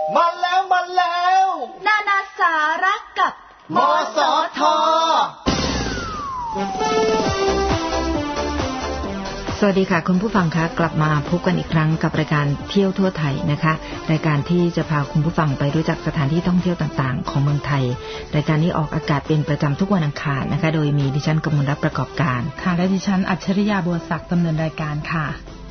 มาแล้วนานาสาระกับมสท. สวัสดีค่ะคุณผู้ฟังคะกลับมาพบกันอีกครั้งกับรายการเที่ยวทั่วไทยนะคะรายการที่จะพาคุณผู้ฟังไปรู้จักสถานที่ท่องเที่ยวต่างๆของเมืองไทยรายการนี้ออกอากาศเป็นประจำทุกวันอังคารนะคะโดยมีดิฉันกมลรัตน์ประกอบการค่ะและดิฉันอัจฉริยาบัวศักดิ์ดำเนินรายการค่ะ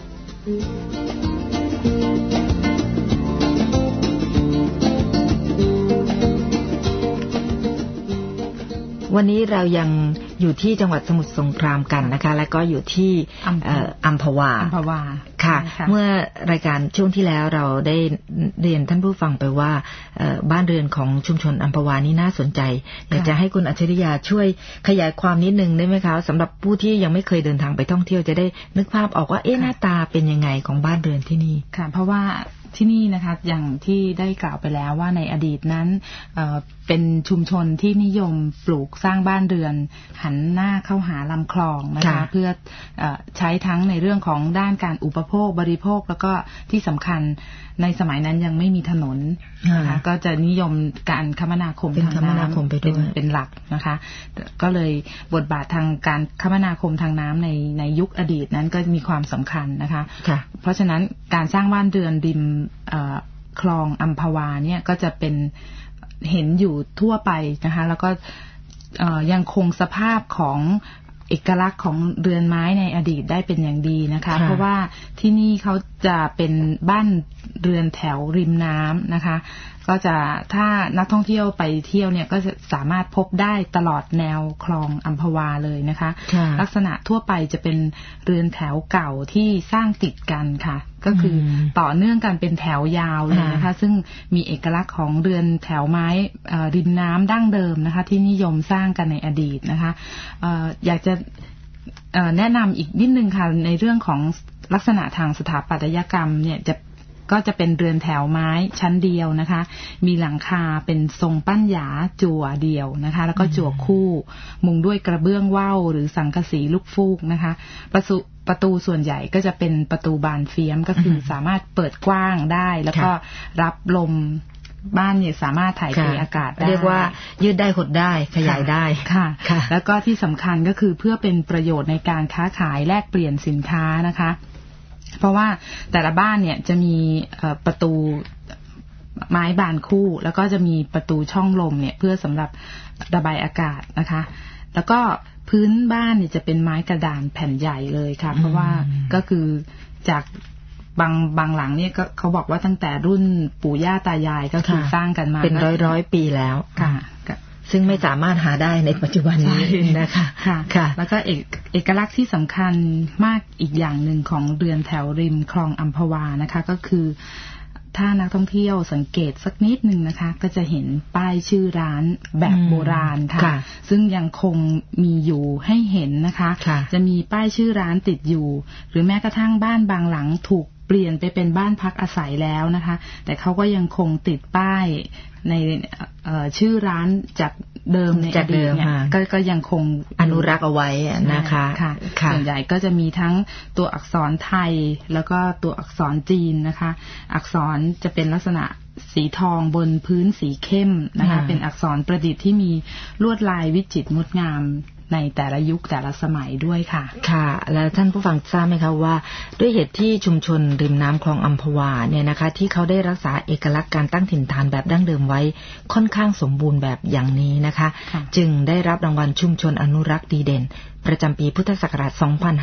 วันนี้เรายังอยู่ที่จังหวัดสมุทรสงครามกันนะคะและก็อยู่ที่อัมพวาค่ะเมื่อรายการช่วงที่แล้วเราได้เรียนท่านผู้ฟังไปว่าบ้านเรือนของชุมชนอัมพวานี่น่าสนใจอยากจะให้คุณอัจฉริยาช่วยขยายความนิดนึงได้ไหมคะสำหรับผู้ที่ยังไม่เคยเดินทางไปท่องเที่ยวจะได้นึกภาพออกว่าหน้าตาเป็นยังไงของบ้านเรือนที่นี่ค่ะเพราะว่าที่นี่นะคะอย่างที่ได้กล่าวไปแล้วว่าในอดีตนั้นเป็นชุมชนที่นิยมปลูกสร้างบ้านเรือนหันหน้าเข้าหาลำคลองนะคะเพื่อใช้ทั้งในเรื่องของด้านการอุปโภคบริโภคแล้วก็ที่สำคัญในสมัยนั้นยังไม่มีถนนนะคะก็จะนิยมการคมนาคมทางน้ำเป็นหลักนะคะก็เลยบทบาททางการคมนาคมทางน้ำในยุคอดีตนั้นก็มีความสำคัญนะคะเพราะฉะนั้นการสร้างบ้านเรือนริมคลองอัมพวาเนี่ยก็จะเป็นเห็นอยู่ทั่วไปนะคะแล้วก็ยังคงสภาพของเอกลักษณ์ของเรือนไม้ในอดีตได้เป็นอย่างดีนะคะเพราะว่าที่นี่เขาจะเป็นบ้านเรือนแถวริมน้ำนะคะก็จะถ้านักท่องเที่ยวไปเที่ยวเนี่ยก็จะสามารถพบได้ตลอดแนวคลองอัมพวาเลยนะคะลักษณะทั่วไปจะเป็นเรือนแถวเก่าที่สร้างติดกันค่ะก็คือต่อเนื่องกันเป็นแถวยาวเลยนะคะซึ่งมีเอกลักษณ์ของเรือนแถวไม้ริมน้ำดั้งเดิมนะคะที่นิยมสร้างกันในอดีตนะคะอยากจะแนะนำอีกนิดนึงค่ะในเรื่องของลักษณะทางสถาปัตยกรรมเนี่ยก็จะเป็นเรือนแถวไม้ชั้นเดียวนะคะมีหลังคาเป็นทรงปั้นหยาจั่วเดียวนะคะแล้วก็จั่วคู่มุงด้วยกระเบื้องว่าวหรือสังกะสีลูกฟูกนะคะประตูส่วนใหญ่ก็จะเป็นประตูบานเฟียมก็คือสามารถเปิดกว้างได้แล้วก็รับลมบ้านเนี่ยสามารถถ่ายเทอากาศได้เรียกว่ายืดได้หดได้ขยายได้ค่ะแล้วก็ที่สำคัญก็คือเพื่อเป็นประโยชน์ในการค้าขายแลกเปลี่ยนสินค้านะคะเพราะว่าแต่ละบ้านเนี่ยจะมีประตูไม้บานคู่แล้วก็จะมีประตูช่องลมเนี่ยเพื่อสำหรับระบายอากาศนะคะแล้วก็พื้นบ้านเนี่ยจะเป็นไม้กระดานแผ่นใหญ่เลยค่ะเพราะว่าก็คือจากบางหลังเนี่ยก็เขาบอกว่าตั้งแต่รุ่นปู่ย่าตายายก็คือสร้างกันมาเป็นร้อยปีแล้วค่ะซึ่งไม่สามารถหาได้ในปัจจุบันนี้นะคะค่ะแล้วก็เอกลักษณ์ที่สำคัญมากอีกอย่างหนึ่งของเรือนแถวริมคลองอัมพวานะคะก็คือถ้านักท่องเที่ยวสังเกตสักนิดนึงนะคะก็จะเห็นป้ายชื่อร้านแบบโบราณค่ะซึ่งยังคงมีอยู่ให้เห็นนะคะจะมีป้ายชื่อร้านติดอยู่หรือแม้กระทั่งบ้านบางหลังถูกเปลี่ยนไปเป็นบ้านพักอาศัยแล้วนะคะแต่เขาก็ยังคงติดป้ายในชื่อร้านจากเดิมในอดีตเนี่ยก็ยังคงอนุรักษ์เอาไว้นะคะส่วนใหญ่ก็จะมีทั้งตัวอักษรไทยแล้วก็ตัวอักษรจีนนะคะอักษรจะเป็นลักษณะสีทองบนพื้นสีเข้มนะคะเป็นอักษรประดิษฐ์ที่มีลวดลายวิจิตรงดงามในแต่ละยุคแต่ละสมัยด้วยค่ะค่ะแล้วท่านผู้ฟังทราบไหมคะว่าด้วยเหตุที่ชุมชนริมน้ำคลองอัมพวาเนี่ยนะคะที่เขาได้รักษาเอกลักษณ์การตั้งถิ่นฐานแบบดั้งเดิมไว้ค่อนข้างสมบูรณ์แบบอย่างนี้นะคะจึงได้รับรางวัลชุมชนอนุรักษ์ดีเด่นประจำปีพุทธศักราช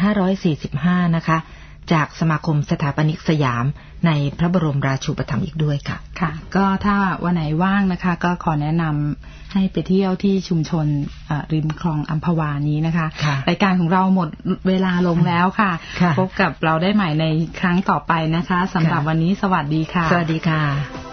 2545 นะคะจากสมาคมสถาปนิกสยามในพระบรมราชูปถัมภ์อีกด้วยค่ะค่ะก็ถ้าวันไหนว่างนะคะก็ขอแนะนำให้ไปเที่ยวที่ชุมชนริมคลองอัมพวานี้นะคะรายการของเราหมดเวลาลงแล้วค่ะพบกับเราได้ใหม่ในครั้งต่อไปนะคะสำหรับวันนี้สวัสดีค่ะสวัสดีค่ะ